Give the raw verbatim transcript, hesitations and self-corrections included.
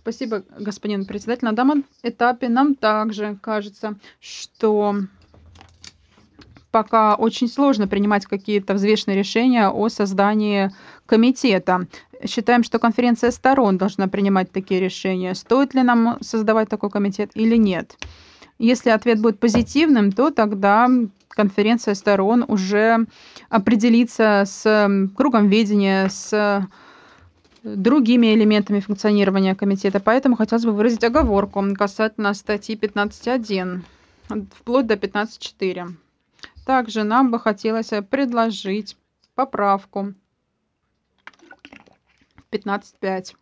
Спасибо, господин председатель. На данном этапе нам также кажется, что пока очень сложно принимать какие-то взвешенные решения о создании комитета. Считаем, что конференция сторон должна принимать такие решения, стоит ли нам создавать такой комитет или нет. Если ответ будет позитивным, то тогда конференция сторон уже определится с кругом ведения, с другими элементами функционирования комитета. Поэтому хотелось бы выразить оговорку касательно статьи пятнадцать один, вплоть до пятнадцать четыре. Также нам бы хотелось предложить поправку в пятнадцать пять.